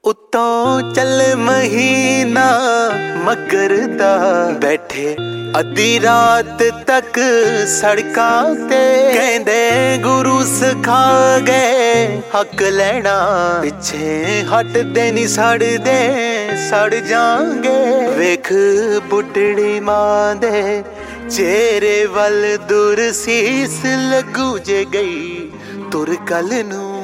उत्तों चल महीना मकर दा बैठे अद्धी रात तक सड़कां ते कहंदे गुरु सिखा गए हक लेना पिछे हटदे नी सड़दे सड़ जांगे वेख बुढ़ड़ी मां दे चेहरे वल दूर सीस लगू जे गई तुर कल नू